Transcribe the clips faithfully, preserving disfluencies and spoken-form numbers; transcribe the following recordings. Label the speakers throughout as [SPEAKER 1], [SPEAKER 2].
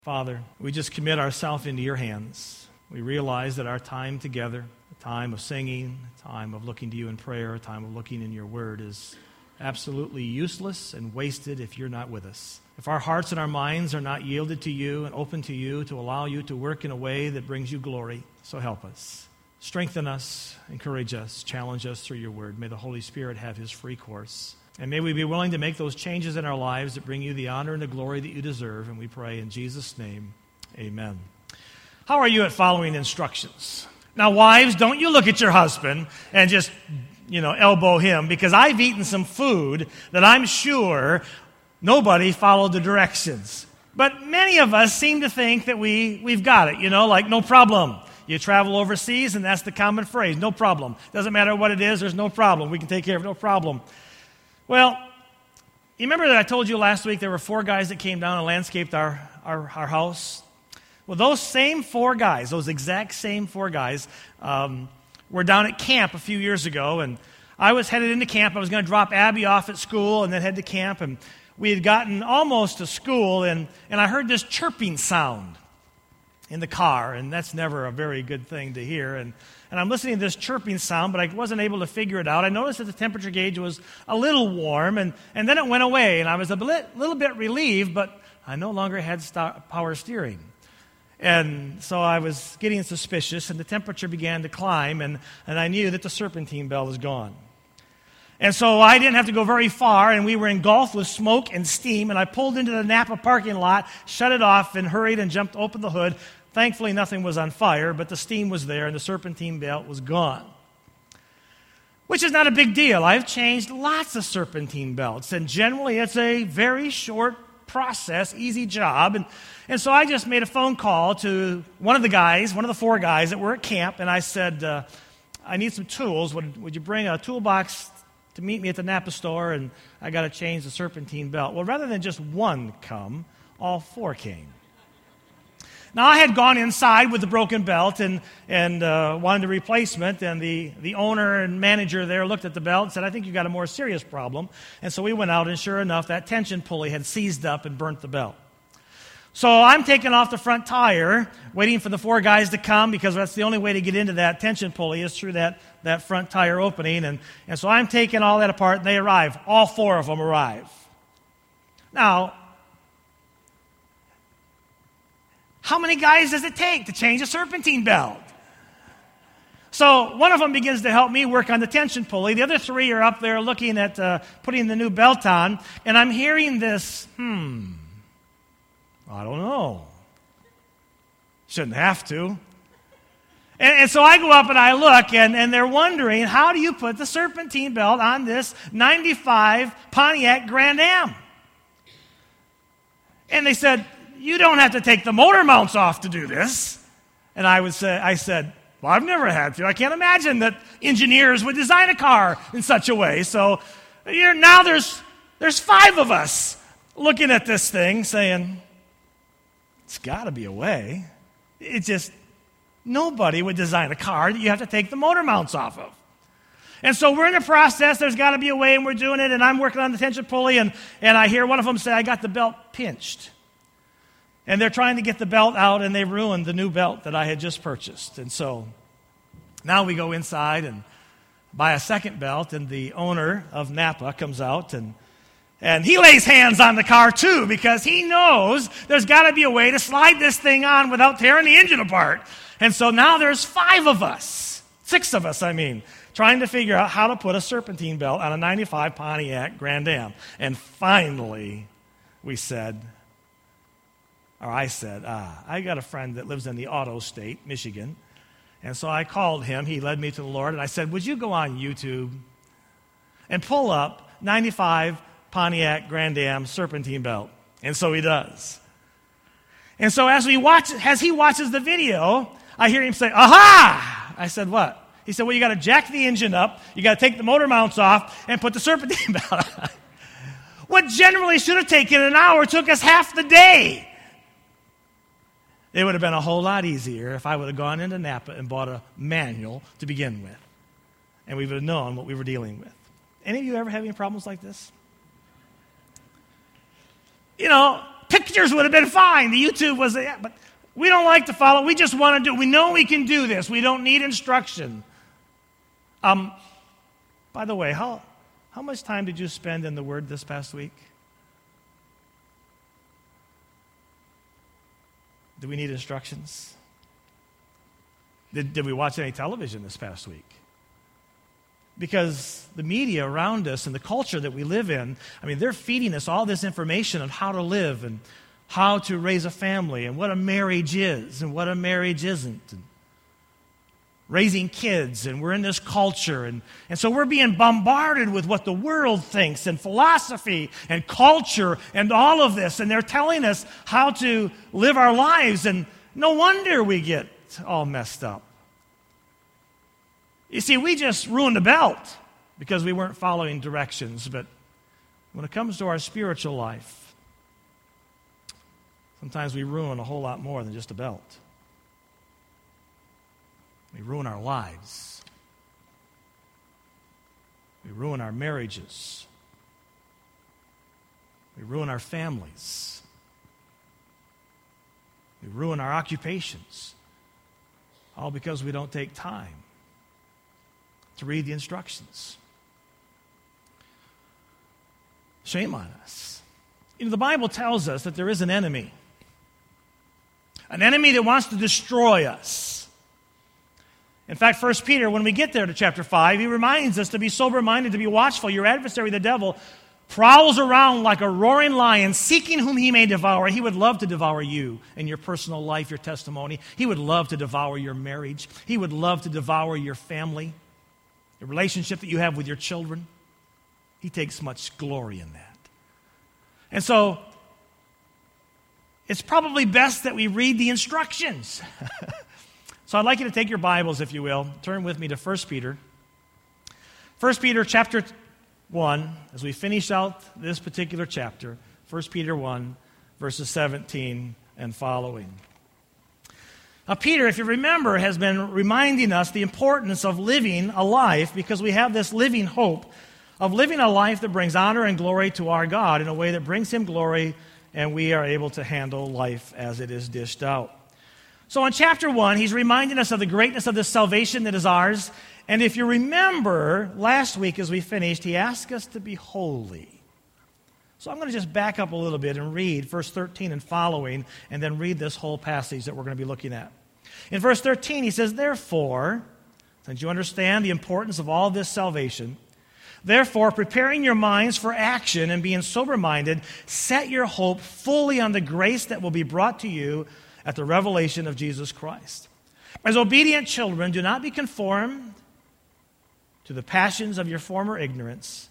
[SPEAKER 1] Father, we just commit ourselves into your hands. We realize that our time together, a time of singing, a time of looking to you in prayer, a time of looking in your word is absolutely useless and wasted if you're not with us. If our hearts and our minds are not yielded to you and open to you to allow you to work in a way that brings you glory, so help us. Strengthen us, encourage us, challenge us through your word. May the Holy Spirit have his free course. And may we be willing to make those changes in our lives that bring you the honor and the glory that you deserve. And we pray in Jesus' name, amen. How are you at following instructions? Now, wives, don't you look at your husband and just, you know, elbow him, because I've eaten some food that I'm sure nobody followed the directions. But many of us seem to think that we, we've got it, you know, like no problem. You travel overseas, and that's the common phrase, no problem. Doesn't matter what it is, there's no problem. We can take care of it, no problem. Well, you remember that I told you last week there were four guys that came down and landscaped our, our, our house? Well, those same four guys, those exact same four guys, um, were down at camp a few years ago, and I was headed into camp. I was going to drop Abby off at school and then head to camp, and we had gotten almost to school, and, and I heard this chirping sound in the car, and that's never a very good thing to hear. And, and I'm listening to this chirping sound, but I wasn't able to figure it out. I noticed that the temperature gauge was a little warm, and, and then it went away, and I was a bit, little bit relieved, but I no longer had st- power steering. And so I was getting suspicious, and the temperature began to climb, and, and I knew that the serpentine belt was gone. And so I didn't have to go very far, and we were engulfed with smoke and steam, and I pulled into the Napa parking lot, shut it off, and hurried and jumped open the hood. Thankfully, nothing was on fire, but the steam was there, and the serpentine belt was gone. Which is not a big deal. I've changed lots of serpentine belts, and generally it's a very short process, easy job. And, and so I just made a phone call to one of the guys, one of the four guys that were at camp, and I said, uh, I need some tools. Would, would you bring a toolbox to meet me at the Napa store, and I got to change the serpentine belt? Well, rather than just one come, all four came. Now, I had gone inside with the broken belt and, and uh, wanted a replacement, and the, the owner and manager there looked at the belt and said, I think you got a more serious problem. And so we went out, and sure enough, that tension pulley had seized up and burnt the belt. So I'm taking off the front tire, waiting for the four guys to come, because that's the only way to get into that tension pulley is through that, that front tire opening. And, and so I'm taking all that apart, and they arrive. All four of them arrive. Now, how many guys does it take to change a serpentine belt? So one of them begins to help me work on the tension pulley. The other three are up there looking at uh, putting the new belt on. And I'm hearing this, hmm, I don't know. Shouldn't have to. And, and so I go up and I look, and, and they're wondering, how do you put the serpentine belt on this ninety-five Pontiac Grand Am? And they said, you don't have to take the motor mounts off to do this. And I would say, I said, well, I've never had to. I can't imagine that engineers would design a car in such a way. So you know, now there's there's five of us looking at this thing saying, it's got to be a way. It's just, nobody would design a car that you have to take the motor mounts off of. And so we're in the process. There's got to be a way, and we're doing it. And I'm working on the tension pulley, and, and I hear one of them say, I got the belt pinched. And they're trying to get the belt out, and they ruined the new belt that I had just purchased. And so now we go inside and buy a second belt, and the owner of Napa comes out, and, and he lays hands on the car too, because he knows there's got to be a way to slide this thing on without tearing the engine apart. And so now there's five of us, six of us, I mean, trying to figure out how to put a serpentine belt on a ninety-five Pontiac Grand Am. And finally, we said, or I said, ah, I got a friend that lives in the auto state, Michigan. And so I called him. He led me to the Lord. And I said, would you go on YouTube and pull up ninety-five Pontiac Grand Am serpentine belt? And so he does. And so as we watch, as he watches the video, I hear him say, aha! I said, what? He said, well, you got to jack the engine up. You got to take the motor mounts off and put the serpentine belt on. What generally should have taken an hour took us half the day. It would have been a whole lot easier if I would have gone into Napa and bought a manual to begin with. And we would have known what we were dealing with. Any of you ever have any problems like this? You know, pictures would have been fine. The YouTube was, yeah, but we don't like to follow. We just want to do it. We know we can do this. We don't need instruction. Um, by the way, how, how much time did you spend in the Word this past week? Do we need instructions? Did, did we watch any television this past week? Because the media around us and the culture that we live in, I mean, they're feeding us all this information on how to live and how to raise a family and what a marriage is and what a marriage isn't. And raising kids, and we're in this culture. And, and so we're being bombarded with what the world thinks and philosophy and culture and all of this. And they're telling us how to live our lives. And no wonder we get all messed up. You see, we just ruined the belt because we weren't following directions. But when it comes to our spiritual life, sometimes we ruin a whole lot more than just a belt. We ruin our lives. We ruin our marriages. We ruin our families. We ruin our occupations. All because we don't take time to read the instructions. Shame on us. You know, the Bible tells us that there is an enemy. An enemy that wants to destroy us. In fact, First Peter, when we get there to chapter five, he reminds us to be sober-minded, to be watchful. Your adversary, the devil, prowls around like a roaring lion, seeking whom he may devour. He would love to devour you and your personal life, your testimony. He would love to devour your marriage. He would love to devour your family, the relationship that you have with your children. He takes much glory in that. And so, it's probably best that we read the instructions. So I'd like you to take your Bibles, if you will. Turn with me to First Peter. First Peter chapter one, as we finish out this particular chapter, First Peter one, verses seventeen and following. Now, Peter, if you remember, has been reminding us the importance of living a life, because we have this living hope of living a life that brings honor and glory to our God in a way that brings Him glory, and we are able to handle life as it is dished out. So in chapter one, he's reminding us of the greatness of this salvation that is ours. And if you remember, last week as we finished, he asked us to be holy. So I'm going to just back up a little bit and read verse thirteen and following, and then read this whole passage that we're going to be looking at. In verse thirteen, he says, "Therefore, since you understand the importance of all this salvation, therefore, preparing your minds for action and being sober-minded, set your hope fully on the grace that will be brought to you at the revelation of Jesus Christ. As obedient children, do not be conformed to the passions of your former ignorance,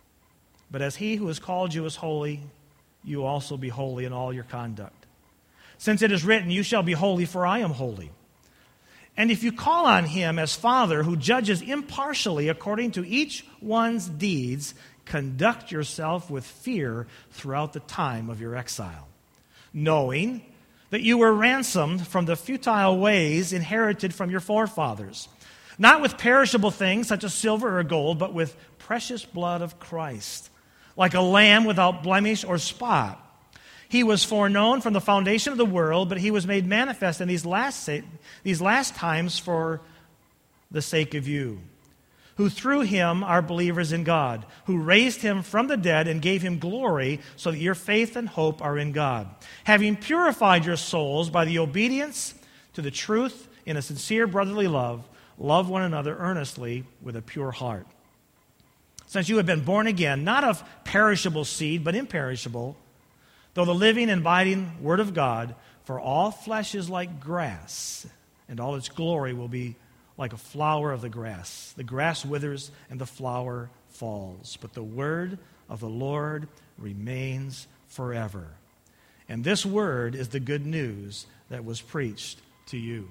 [SPEAKER 1] but as He who has called you is holy, you also be holy in all your conduct. Since it is written, you shall be holy, for I am holy. And if you call on Him as Father, who judges impartially according to each one's deeds, conduct yourself with fear throughout the time of your exile, knowing that you were ransomed from the futile ways inherited from your forefathers, not with perishable things such as silver or gold, but with precious blood of Christ, like a lamb without blemish or spot. He was foreknown from the foundation of the world, but He was made manifest in these last sa- these last times for the sake of you, who through Him are believers in God, who raised Him from the dead and gave Him glory, so that your faith and hope are in God. Having purified your souls by the obedience to the truth in a sincere brotherly love, love one another earnestly with a pure heart. Since you have been born again, not of perishable seed, but imperishable, though the living and abiding Word of God, for all flesh is like grass, and all its glory will be like a flower of the grass. The grass withers and the flower falls, but the word of the Lord remains forever. And this word is the good news that was preached to you."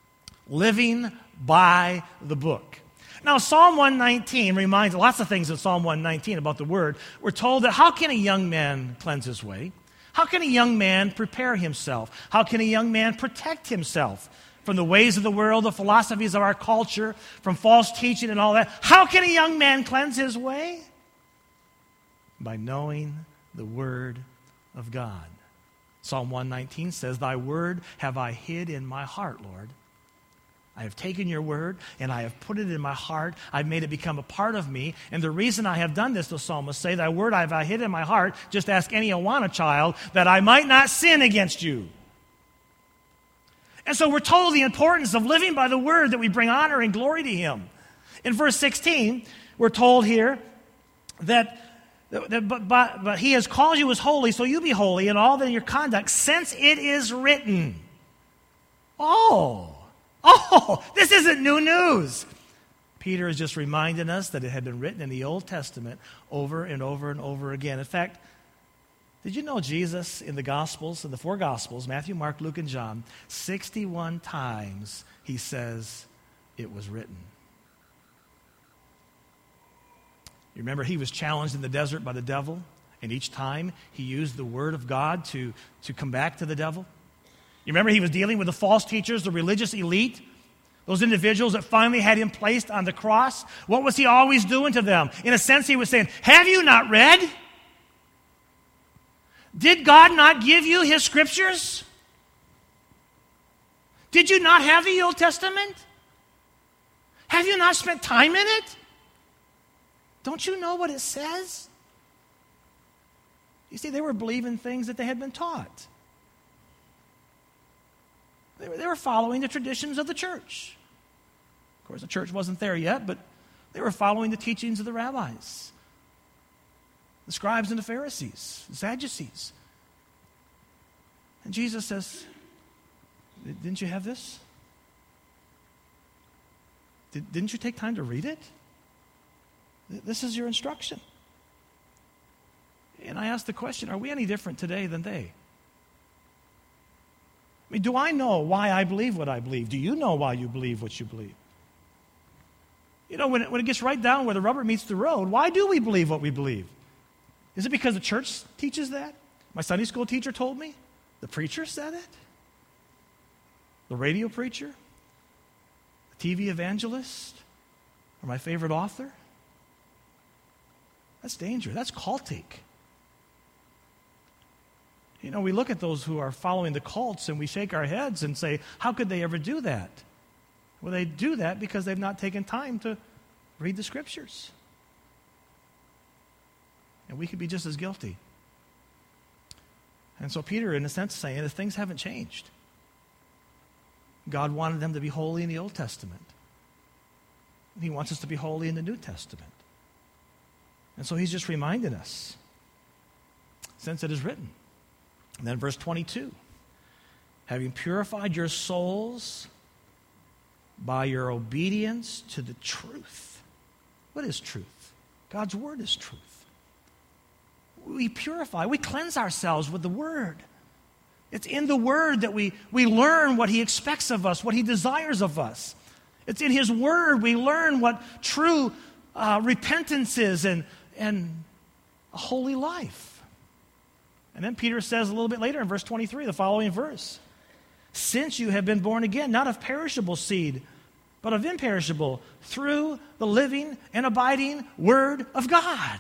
[SPEAKER 1] Living by the book. Now, Psalm one nineteen reminds lots of things in Psalm one nineteen about the word. We're told that how can a young man cleanse his way? How can a young man prepare himself? How can a young man protect himself from the ways of the world, the philosophies of our culture, from false teaching and all that? How can a young man cleanse his way? By knowing the Word of God. Psalm one nineteen says, thy word have I hid in my heart, Lord. I have taken your word and I have put it in my heart. I've made it become a part of me. And the reason I have done this, the psalmist say, thy word have I hid in my heart, just ask any Awana child, that I might not sin against you. And so we're told the importance of living by the word, that we bring honor and glory to him. In verse sixteen, we're told here that, that but, but, but he has called you as holy, so you be holy in all that your conduct, since it is written. Oh, oh, this isn't new news. Peter is just reminding us that it had been written in the Old Testament over and over and over again. In fact, did you know Jesus in the Gospels, in the four Gospels, Matthew, Mark, Luke, and John, sixty-one times he says it was written. You remember he was challenged in the desert by the devil, and each time he used the word of God to, to come back to the devil. You remember he was dealing with the false teachers, the religious elite, those individuals that finally had him placed on the cross. What was he always doing to them? In a sense, he was saying, have you not read? Did God not give you his scriptures? Did you not have the Old Testament? Have you not spent time in it? Don't you know what it says? You see, they were believing things that they had been taught. They were, they were following the traditions of the church. Of course, the church wasn't there yet, but they were following the teachings of the rabbis, the scribes and the Pharisees, the Sadducees. And Jesus says, didn't you have this? Did, didn't you take time to read it? This is your instruction. And I ask the question, are we any different today than they? I mean, do I know why I believe what I believe? Do you know why you believe what you believe? You know, when it, when it gets right down where the rubber meets the road, why do we believe what we believe? Is it because the church teaches that? My Sunday school teacher told me? The preacher said it? The radio preacher? The T V evangelist? Or my favorite author? That's dangerous. That's cultic. You know, we look at those who are following the cults and we shake our heads and say, how could they ever do that? Well, they do that because they've not taken time to read the scriptures. And we could be just as guilty. And so Peter, in a sense, is saying that things haven't changed. God wanted them to be holy in the Old Testament. He wants us to be holy in the New Testament. And so he's just reminding us, since it is written. And then verse twenty-two, having purified your souls by your obedience to the truth. What is truth? God's word is truth. We purify, we cleanse ourselves with the word. It's in the word that we, we learn what he expects of us, what he desires of us. It's in his word we learn what true uh, repentance is and, and a holy life. And then Peter says a little bit later in verse twenty-three, the following verse, since you have been born again, not of perishable seed, but of imperishable, through the living and abiding word of God.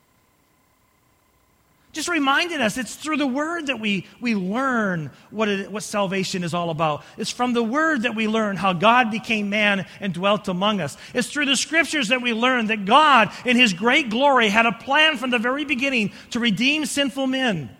[SPEAKER 1] Just reminding us, it's through the word that we, we learn what, it, what salvation is all about. It's from the word that we learn how God became man and dwelt among us. It's through the scriptures that we learn that God, in his great glory, had a plan from the very beginning to redeem sinful men.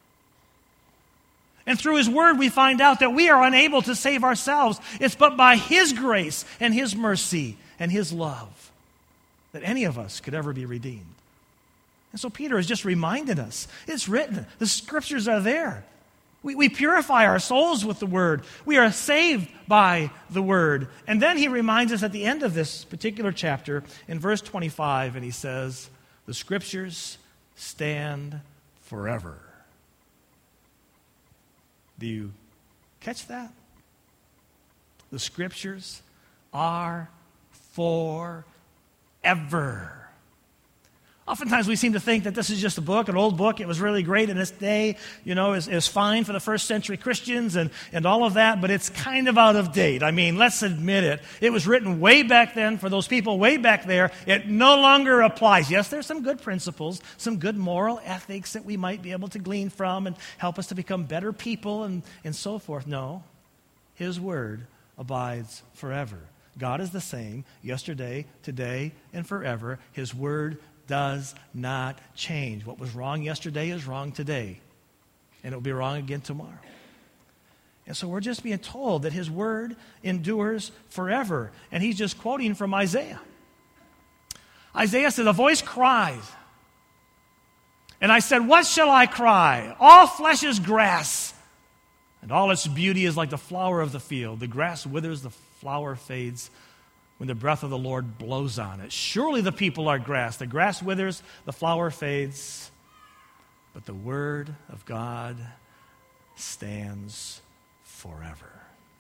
[SPEAKER 1] And through his word, we find out that we are unable to save ourselves. It's but by his grace and his mercy and his love that any of us could ever be redeemed. And so Peter is just reminding us, it's written, the scriptures are there. We, we purify our souls with the word. We are saved by the word. And then he reminds us at the end of this particular chapter in verse twenty-five, and he says, the scriptures stand forever. Do you catch that? The scriptures are forever. Oftentimes we seem to think that this is just a book, an old book. It was really great in its day, you know, is is fine for the first century Christians and, and all of that, but it's kind of out of date. I mean, let's admit it. It was written way back then for those people way back there. It no longer applies. Yes, there's some good principles, some good moral ethics that we might be able to glean from and help us to become better people and, and so forth. No, His word abides forever. God is the same yesterday, today, and forever. His word does not change. What was wrong yesterday is wrong today, and it will be wrong again tomorrow. And so we're just being told that His word endures forever. And he's just quoting from Isaiah. Isaiah said, "A voice cries, and I said, what shall I cry? All flesh is grass, and all its beauty is like the flower of the field. The grass withers, the flower fades, when the breath of the Lord blows on it. Surely the people are grass. The grass withers, the flower fades, but the word of God stands forever."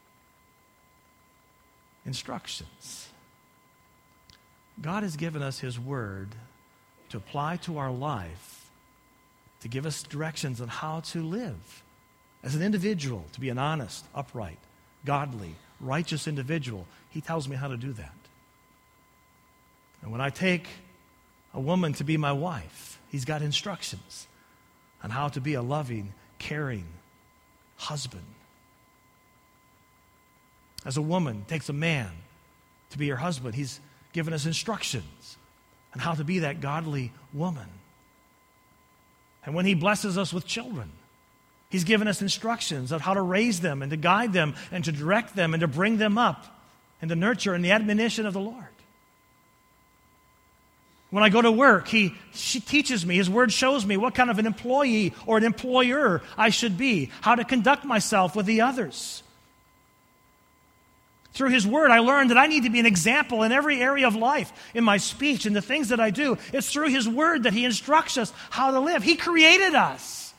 [SPEAKER 1] Instructions. God has given us His word to apply to our life, to give us directions on how to live as an individual, to be an honest, upright, godly, righteous individual. He tells me how to do that. And when I take a woman to be my wife, He's got instructions on how to be a loving, caring husband. As a woman takes a man to be her husband, He's given us instructions on how to be that godly woman. And when He blesses us with children, He's given us instructions on how to raise them and to guide them and to direct them and to bring them up and to nurture in the admonition of the Lord. When I go to work, he, she teaches me, His word shows me what kind of an employee or an employer I should be, how to conduct myself with the others. Through His word, I learned that I need to be an example in every area of life, in my speech, in the things that I do. It's through His word that He instructs us how to live. He created us.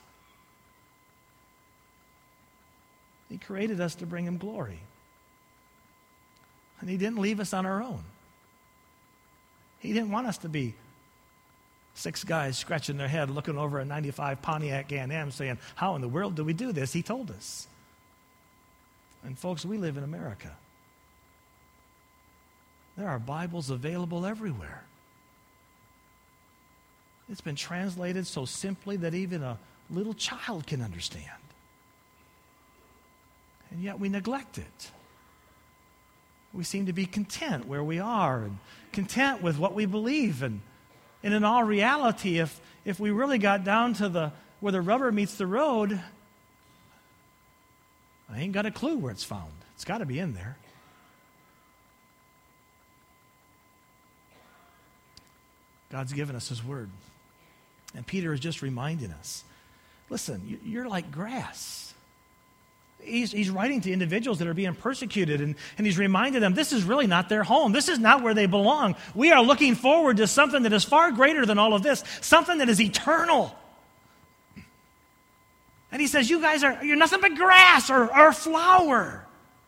[SPEAKER 1] He created us to bring Him glory. And He didn't leave us on our own. He didn't want us to be six guys scratching their head, looking over a ninety-five Pontiac Can-Am saying, how in the world do we do this? He told us. And folks, we live in America. There are Bibles available everywhere. It's been translated so simply that even a little child can understand. And yet we neglect it. We seem to be content where we are and content with what we believe. And, and in all reality, if, if we really got down to the where the rubber meets the road, I ain't got a clue where it's found. It's got to be in there. God's given us His word. And Peter is just reminding us, listen, you're like grass. He's, he's writing to individuals that are being persecuted, and, and he's reminding them this is really not their home. This is not where they belong. We are looking forward to something that is far greater than all of this, something that is eternal. And he says, you guys are, you're nothing but grass or, or flower.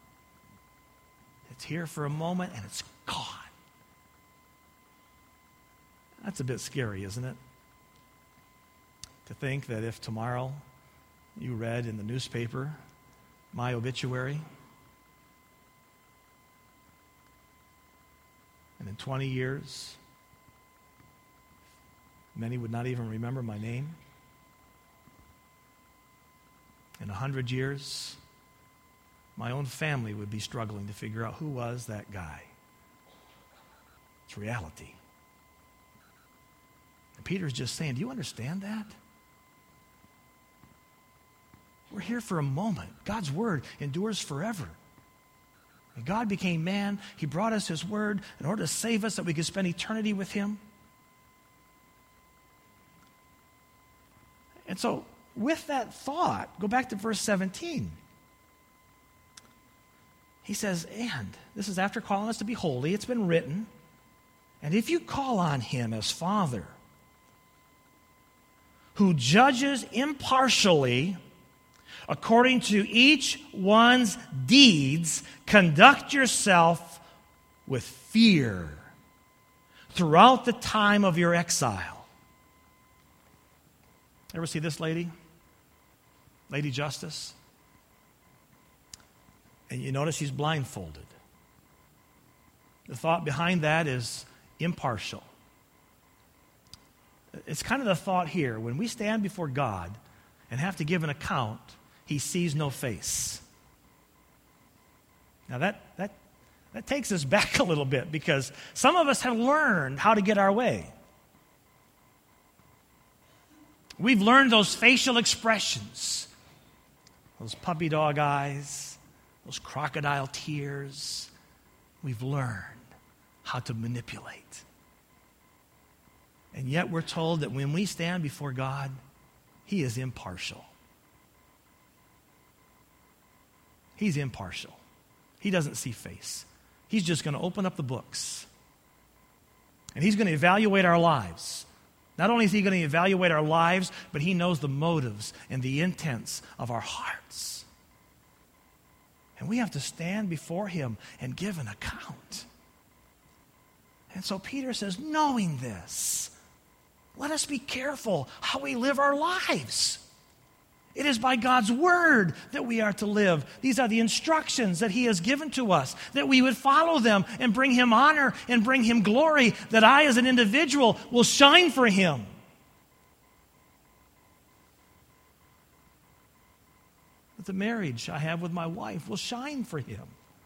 [SPEAKER 1] It's here for a moment and it's gone. That's a bit scary, isn't it? To think that if tomorrow you read in the newspaper my obituary, and in twenty years, many would not even remember my name. In a hundred years, my own family would be struggling to figure out who was that guy. It's reality. And Peter's just saying, do you understand that? We're here for a moment. God's word endures forever. And God became man. He brought us His word in order to save us, that we could spend eternity with Him. And so, with that thought, go back to verse seventeen. He says, and, this is after calling us to be holy, it's been written, and if you call on Him as Father, who judges impartially according to each one's deeds, conduct yourself with fear throughout the time of your exile. Ever see this lady? Lady Justice? And you notice she's blindfolded. The thought behind that is impartial. It's kind of the thought here. When we stand before God and have to give an account, he sees no face. Now that, that, that takes us back a little bit, because some of us have learned how to get our way. We've learned those facial expressions, those puppy dog eyes, those crocodile tears. We've learned how to manipulate. And yet we're told that when we stand before God, he is impartial. He's impartial. He doesn't see face. He's just going to open up the books. And he's going to evaluate our lives. Not only is he going to evaluate our lives, but he knows the motives and the intents of our hearts. And we have to stand before him and give an account. And so Peter says, knowing this, let us be careful how we live our lives. It is by God's word that we are to live. These are the instructions that he has given to us, that we would follow them and bring him honor and bring him glory, that I as an individual will shine for him. That the marriage I have with my wife will shine for him.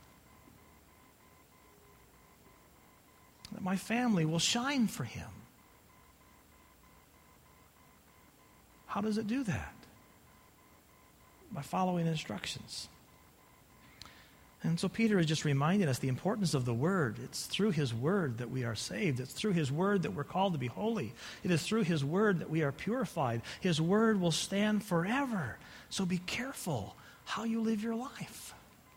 [SPEAKER 1] That my family will shine for him. How does it do that? By following instructions. And so Peter is just reminding us the importance of the word. It's through his word that we are saved. It's through his word that we're called to be holy. It is through his word that we are purified. His word will stand forever. So be careful how you live your life.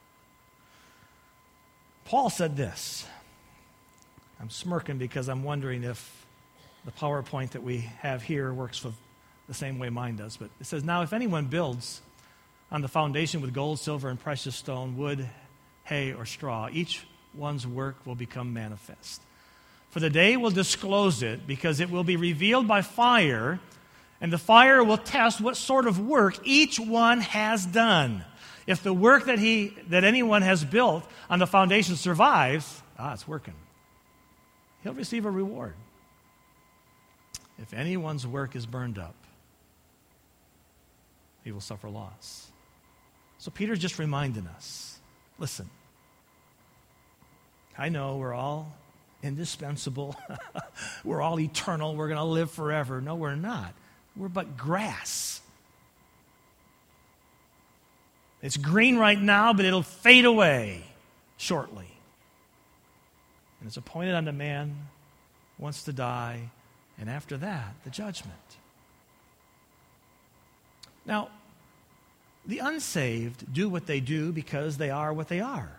[SPEAKER 1] Paul said this. I'm smirking because I'm wondering if the PowerPoint that we have here works with the same way mine does. But it says, now if anyone builds on the foundation with gold, silver, and precious stone, wood, hay, or straw, each one's work will become manifest. For the day will disclose it, because it will be revealed by fire, and the fire will test what sort of work each one has done. If the work that he that anyone has built on the foundation survives, ah, it's working. He'll receive a reward. If anyone's work is burned up, he will suffer loss. So Peter's just reminding us, listen, I know we're all indispensable. We're all eternal. We're going to live forever. No, we're not. We're but grass. It's green right now, but it'll fade away shortly. And it's appointed unto man once to die, and after that, the judgment. Now, the unsaved do what they do because they are what they are.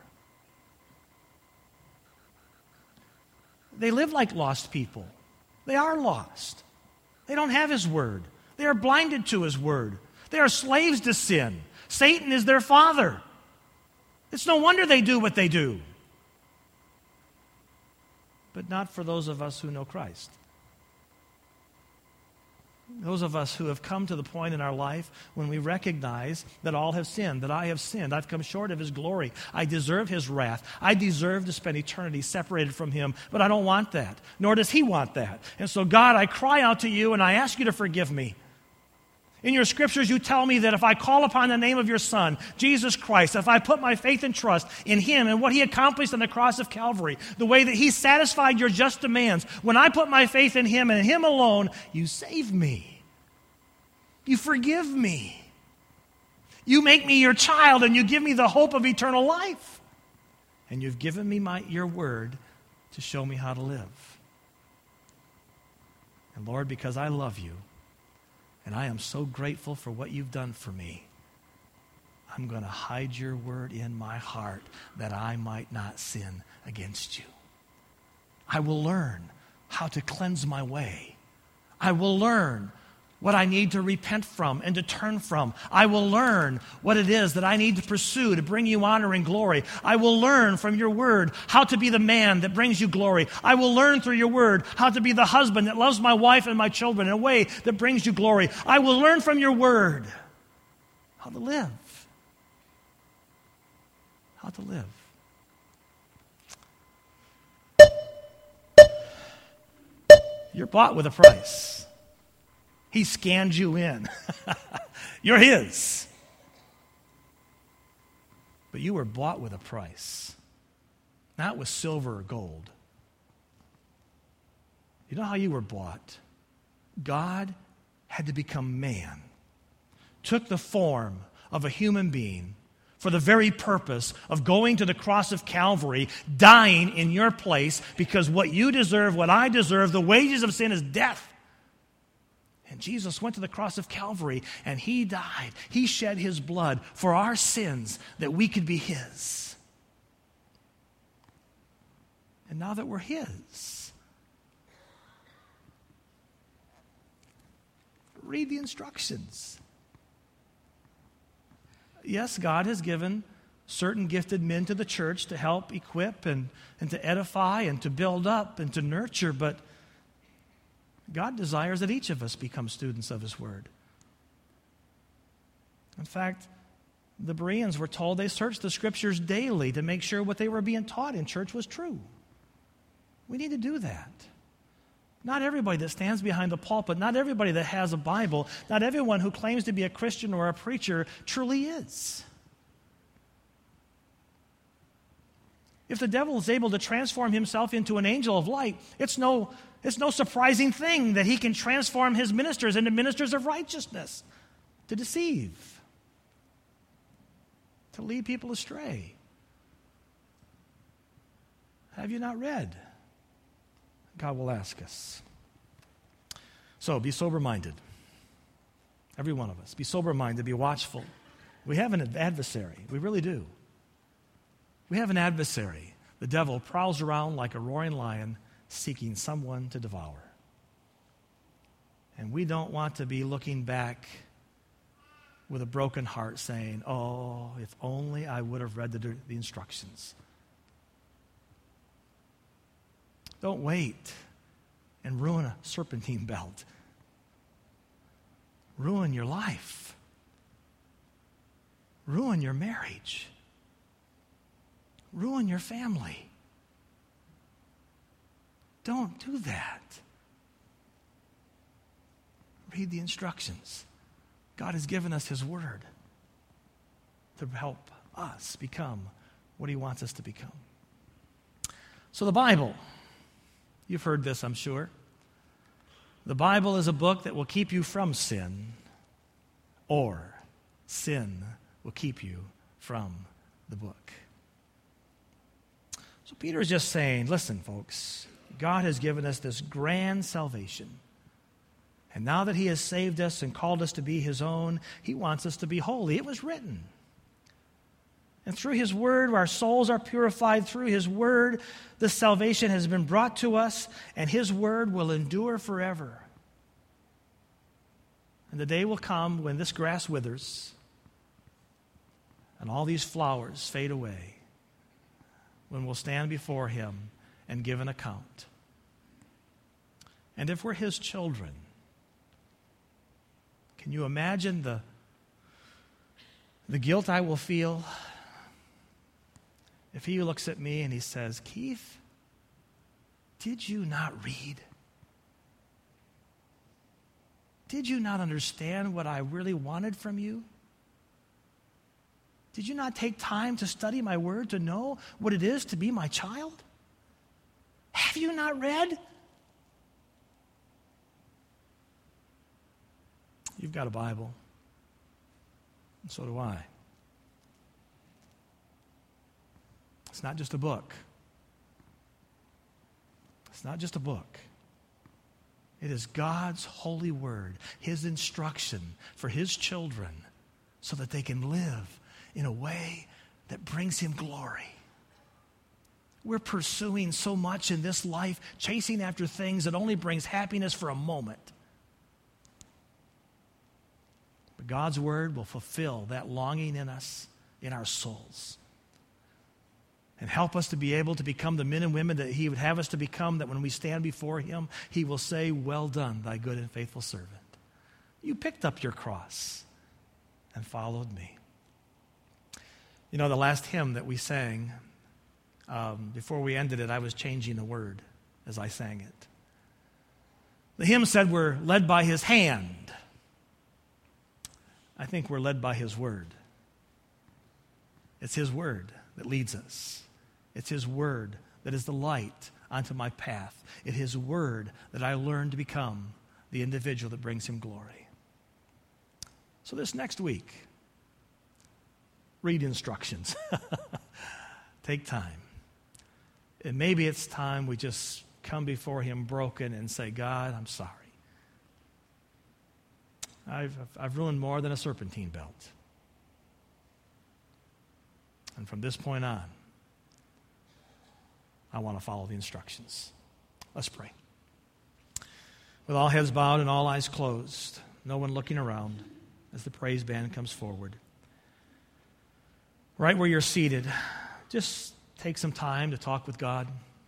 [SPEAKER 1] They live like lost people. They are lost. They don't have his word. They are blinded to his word. They are slaves to sin. Satan is their father. It's no wonder they do what they do. But not for those of us who know Christ. Those of us who have come to the point in our life when we recognize that all have sinned, that I have sinned. I've come short of his glory. I deserve his wrath. I deserve to spend eternity separated from him, but I don't want that, nor does he want that. And so, God, I cry out to you and I ask you to forgive me. In your scriptures, you tell me that if I call upon the name of your Son, Jesus Christ, if I put my faith and trust in him and what he accomplished on the cross of Calvary, the way that he satisfied your just demands, when I put my faith in him and in him alone, you save me. You forgive me. You make me your child and you give me the hope of eternal life. And you've given me my, your word to show me how to live. And Lord, because I love you, and I am so grateful for what you've done for me, I'm going to hide your word in my heart that I might not sin against you. I will learn how to cleanse my way. I will learn what I need to repent from and to turn from. I will learn what it is that I need to pursue to bring you honor and glory. I will learn from your word how to be the man that brings you glory. I will learn through your word how to be the husband that loves my wife and my children in a way that brings you glory. I will learn from your word how to live. How to live. You're bought with a price. He scanned you in. You're his. But you were bought with a price. Not with silver or gold. You know how you were bought? God had to become man. Took the form of a human being for the very purpose of going to the cross of Calvary, dying in your place, because what you deserve, what I deserve, the wages of sin is death. And Jesus went to the cross of Calvary, and he died. He shed his blood for our sins that we could be his. And now that we're his, read the instructions. Yes, God has given certain gifted men to the church to help equip and, and to edify and to build up and to nurture, but God desires that each of us become students of his word. In fact, the Bereans were told they searched the scriptures daily to make sure what they were being taught in church was true. We need to do that. Not everybody that stands behind the pulpit, not everybody that has a Bible, not everyone who claims to be a Christian or a preacher truly is. If the devil is able to transform himself into an angel of light, it's no, it's no surprising thing that he can transform his ministers into ministers of righteousness, to deceive, to lead people astray. Have you not read? God will ask us. So be sober-minded. Every one of us. Be sober-minded, be watchful. We have an adversary. We really do. We have an adversary. The devil prowls around like a roaring lion seeking someone to devour. And we don't want to be looking back with a broken heart saying, oh, if only I would have read the, the instructions. Don't wait and ruin a serpentine belt. Ruin your life. Ruin your marriage. Ruin your family. Don't do that. Read the instructions. God has given us his word to help us become what he wants us to become. So the Bible, you've heard this, I'm sure. The Bible is a book that will keep you from sin, or sin will keep you from the book. So Peter is just saying, listen, folks, God has given us this grand salvation. And now that he has saved us and called us to be his own, he wants us to be holy. It was written. And through his word, our souls are purified. Through his word, this salvation has been brought to us, and his word will endure forever. And the day will come when this grass withers and all these flowers fade away, when we'll stand before him and give an account. And if we're his children, can you imagine the, the guilt I will feel if he looks at me and he says, Keith, did you not read? Did you not understand what I really wanted from you? Did you not take time to study my word to know what it is to be my child? Have you not read? You've got a Bible, and so do I. It's not just a book. It's not just a book. It is God's holy word, his instruction for his children so that they can live in a way that brings him glory. We're pursuing so much in this life, chasing after things that only brings happiness for a moment. God's word will fulfill that longing in us, in our souls. And help us to be able to become the men and women that he would have us to become, that when we stand before him, he will say, well done, thy good and faithful servant. You picked up your cross and followed me. You know, the last hymn that we sang, um, before we ended it, I was changing a word as I sang it. The hymn said we're led by his hand. I think we're led by his word. It's his word that leads us. It's his word that is the light onto my path. It's his word that I learn to become the individual that brings him glory. So this next week, read instructions. Take time. And maybe it's time we just come before him broken and say, God, I'm sorry. I've, I've ruined more than a serpentine belt. And from this point on, I want to follow the instructions. Let's pray. With all heads bowed and all eyes closed, no one looking around as the praise band comes forward. Right where you're seated, just take some time to talk with God.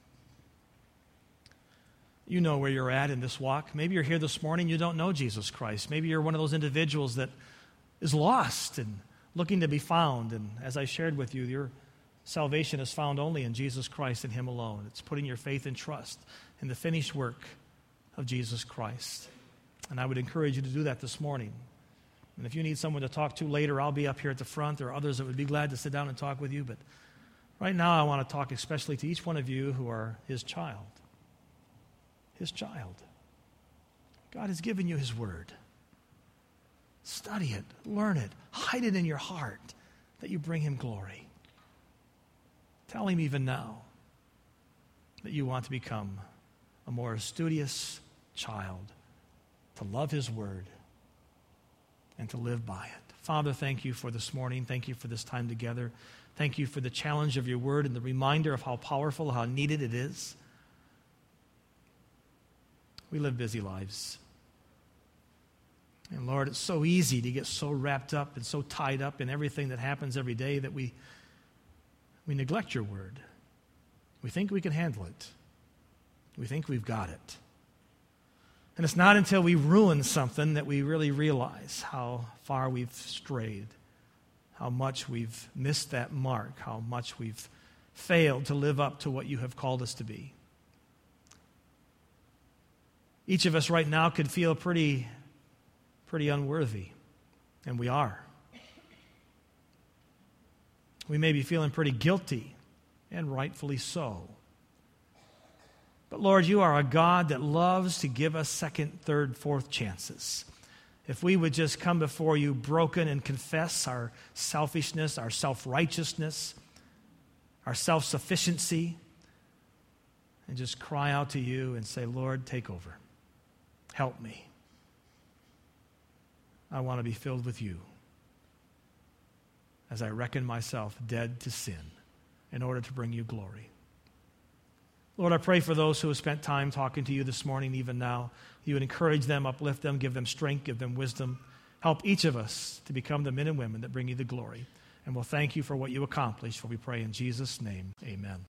[SPEAKER 1] You know where you're at in this walk. Maybe you're here this morning, you don't know Jesus Christ. Maybe you're one of those individuals that is lost and looking to be found. And as I shared with you, your salvation is found only in Jesus Christ and him alone. It's putting your faith and trust in the finished work of Jesus Christ. And I would encourage you to do that this morning. And if you need someone to talk to later, I'll be up here at the front. There are others that would be glad to sit down and talk with you. But right now, I want to talk especially to each one of you who are his child. His child. God has given you his word. Study it, learn it, hide it in your heart that you bring him glory. Tell him even now that you want to become a more studious child, to love his word and to live by it. Father, thank you for this morning. Thank you for this time together. Thank you for the challenge of your word and the reminder of how powerful, how needed it is. We live busy lives. And Lord, it's so easy to get so wrapped up and so tied up in everything that happens every day that we, we neglect your word. We think we can handle it. We think we've got it. And it's not until we ruin something that we really realize how far we've strayed, how much we've missed that mark, how much we've failed to live up to what you have called us to be. Each of us right now could feel pretty, pretty unworthy, and we are. We may be feeling pretty guilty, and rightfully so. But Lord, you are a God that loves to give us second, third, fourth chances. If we would just come before you broken and confess our selfishness, our self-righteousness, our self-sufficiency, and just cry out to you and say, Lord, take over. Help me. I want to be filled with you as I reckon myself dead to sin in order to bring you glory. Lord, I pray for those who have spent time talking to you this morning, even now. You would encourage them, uplift them, give them strength, give them wisdom. Help each of us to become the men and women that bring you the glory. And we'll thank you for what you accomplished, for we pray in Jesus' name. Amen.